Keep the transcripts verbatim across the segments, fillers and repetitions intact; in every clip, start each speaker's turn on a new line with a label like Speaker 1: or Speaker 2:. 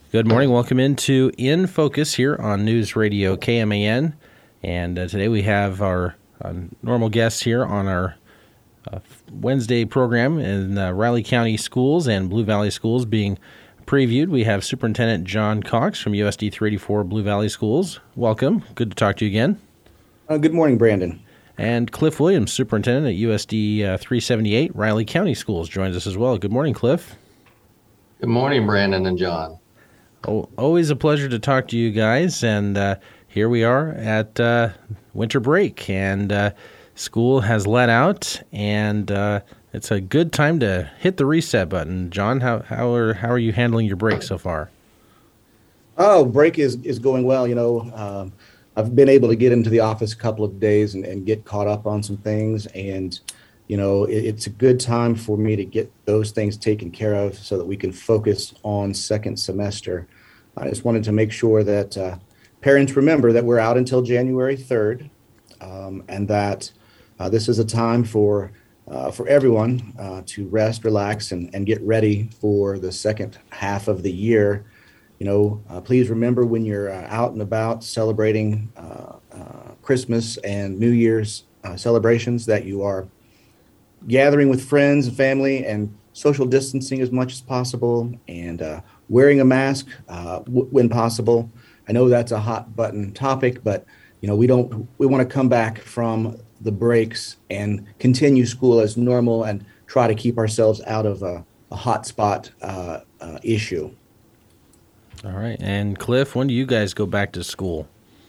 Speaker 1: Good morning. Welcome into In Focus here on News Radio K M A N. And uh, today we have our uh, normal guests here on our uh, Wednesday program in uh, Riley County Schools and Blue Valley Schools being previewed. We have Superintendent John Cox from U S D three eighty-four Blue Valley Schools. Welcome. Good to talk to you again.
Speaker 2: Uh, good morning, Brandon.
Speaker 1: And Cliff Williams, Superintendent at U S D uh, three seventy-eight Riley County Schools, joins us as well. Good morning, Cliff.
Speaker 3: Good morning, Brandon and John.
Speaker 1: Oh, always a pleasure to talk to you guys, and uh, here we are at uh, winter break, and uh, school has let out, and uh, it's a good time to hit the reset button. John, how how are how are you handling your break so far?
Speaker 2: Oh, break is, is going well. You know, um, I've been able to get into the office a couple of days and, and get caught up on some things, and you know, it, it's a good time for me to get those things taken care of so that we can focus on second semester. I just wanted to make sure that uh, parents remember that we're out until January third, um, and that uh, this is a time for uh, for everyone uh, to rest, relax, and, and get ready for the second half of the year. You know, uh, please remember when you're uh, out and about celebrating uh, uh, Christmas and New Year's uh, celebrations that you are gathering with friends and family and social distancing as much as possible, and uh, wearing a mask uh, w- when possible. I know that's a hot button topic, but you know we don't. We want to come back from the breaks and continue school as normal and try to keep ourselves out of a, a hot spot uh, uh, issue.
Speaker 1: All right, and Cliff, when do you guys go back to school?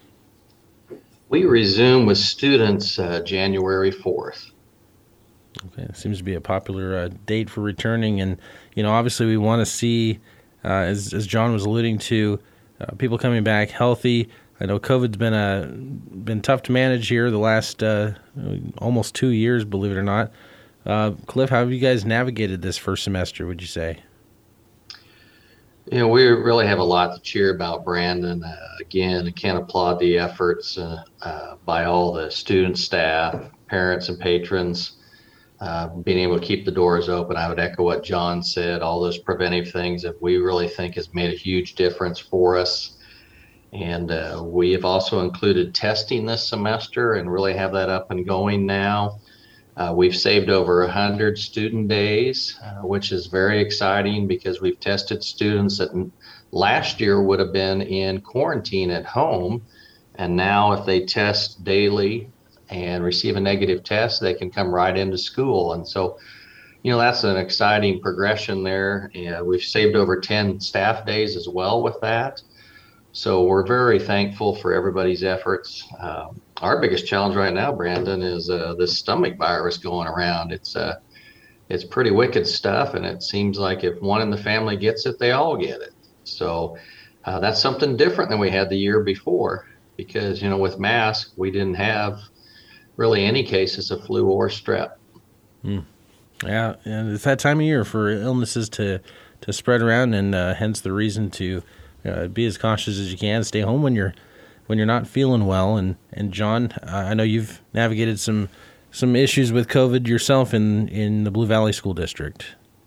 Speaker 3: We resume with students uh, January fourth.
Speaker 1: Okay, it seems to be a popular uh, date for returning, and you know, obviously, we want to see, uh, as as John was alluding to, uh, people coming back healthy. I know COVID's been a been tough to manage here the last uh, almost two years, believe it or not. Uh, Cliff, how have you guys navigated this first semester? Would you say?
Speaker 3: You know, we really have a lot to cheer about, Brandon. Uh, again, I can't applaud the efforts uh, uh, by all the student, staff, parents, and patrons. Uh, being able to keep the doors open. I would echo what John said, all those preventive things that we really think has made a huge difference for us. And uh, we have also included testing this semester and really have that up and going now. Uh, we've saved over one hundred student days, uh, which is very exciting because we've tested students that last year would have been in quarantine at home. And now if they test daily and receive a negative test, they can come right into school. And so, you know, that's an exciting progression there. And we've saved over ten staff days as well with that. So we're very thankful for everybody's efforts. Um, our biggest challenge right now, Brandon, is uh, this stomach virus going around. It's uh, it's pretty wicked stuff, and it seems like if one in the family gets it, they all get it. So uh, that's something different than we had the year before, because, you know, with masks, we didn't have really any cases of flu or strep.
Speaker 1: Mm. Yeah, and it's that time of year for illnesses to, to spread around, and uh, hence the reason to uh, be as cautious as you can. Stay home when you're when you're not feeling well. And and John, uh, I know you've navigated some some issues with COVID yourself in, in the Blue Valley School District.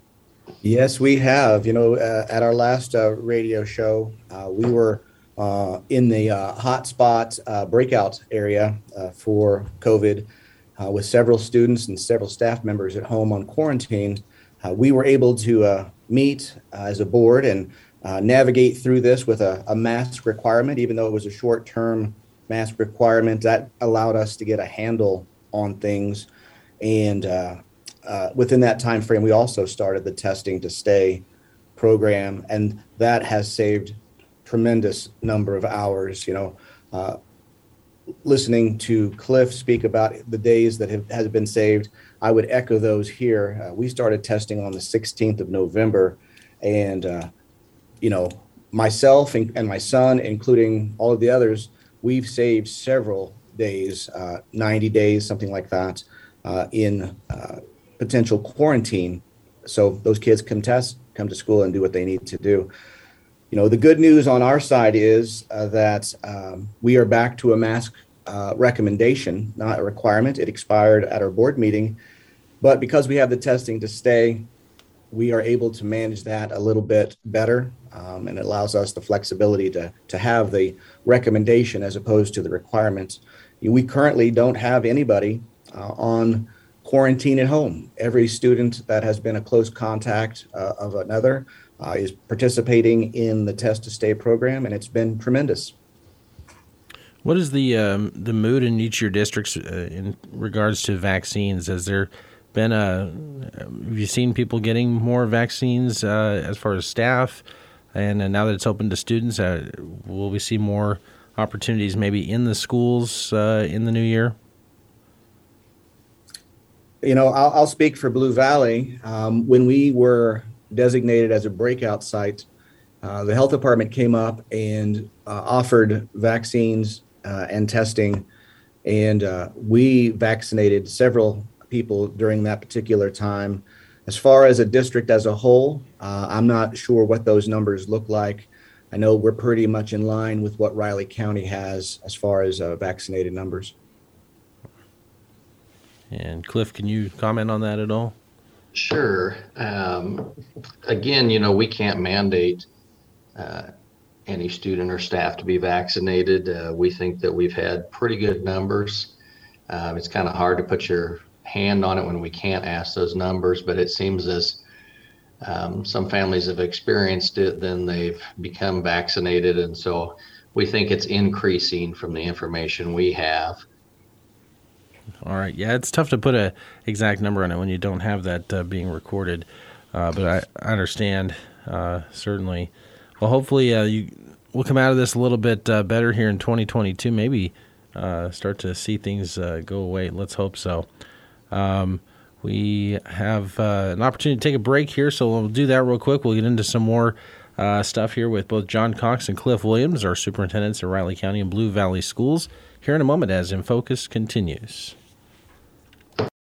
Speaker 2: Yes, we have. You know, uh, at our last uh, radio show, uh, we were Uh, in the uh, hotspot uh, breakout area uh, for COVID, uh, with several students and several staff members at home on quarantine. Uh, we were able to uh, meet uh, as a board and uh, navigate through this with a, a mask requirement, even though it was a short-term mask requirement. That allowed us to get a handle on things. And uh, uh, within that time frame, we also started the Testing to Stay program, and that has saved tremendous number of hours. You know, uh, listening to Cliff speak about the days that have has been saved, I would echo those here. Uh, we started testing on the sixteenth of November, and uh, you know, myself and, and my son, including all of the others, we've saved several days, uh, ninety days, something like that, uh, in uh, potential quarantine. So those kids can test, come to school, and do what they need to do. You know, the good news on our side is uh, that um, we are back to a mask uh, recommendation, not a requirement. It expired at our board meeting, but because we have the Testing to Stay, we are able to manage that a little bit better, um, and it allows us the flexibility to, to have the recommendation as opposed to the requirements. We currently don't have anybody uh, on quarantine at home. Every student that has been a close contact uh, of another uh, is participating in the Test to Stay program, and it's been tremendous.
Speaker 1: What is the um, the mood in each of your districts uh, in regards to vaccines? Has there been a have you seen people getting more vaccines uh, as far as staff, and uh, now that it's open to students, uh, will we see more opportunities maybe in the schools uh, in the new year?
Speaker 2: You know, I'll, I'll speak for Blue Valley. Um, when we were designated as a breakout site, uh, the health department came up and uh, offered vaccines uh, and testing, and uh, we vaccinated several people during that particular time. As far as a district as a whole, uh, I'm not sure what those numbers look like. I know we're pretty much in line with what Riley County has as far as uh, vaccinated numbers.
Speaker 1: And Cliff, can you comment on that at all?
Speaker 3: Sure. Um, again, you know, we can't mandate uh, any student or staff to be vaccinated. Uh, we think that we've had pretty good numbers. Uh, it's kind of hard to put your hand on it when we can't ask those numbers, but it seems as um, some families have experienced it, then they've become vaccinated. And so we think it's increasing from the information we have.
Speaker 1: All right. Yeah, it's tough to put a exact number on it when you don't have that uh, being recorded. Uh, but I, I understand, uh, certainly. Well, hopefully uh, you we'll come out of this a little bit uh, better here in twenty twenty-two. Maybe uh, start to see things uh, go away. Let's hope so. Um, we have uh, an opportunity to take a break here, so we'll do that real quick. We'll get into some more uh, stuff here with both John Cox and Cliff Williams, our superintendents at Riley County and Blue Valley Schools, here in a moment as In Focus continues.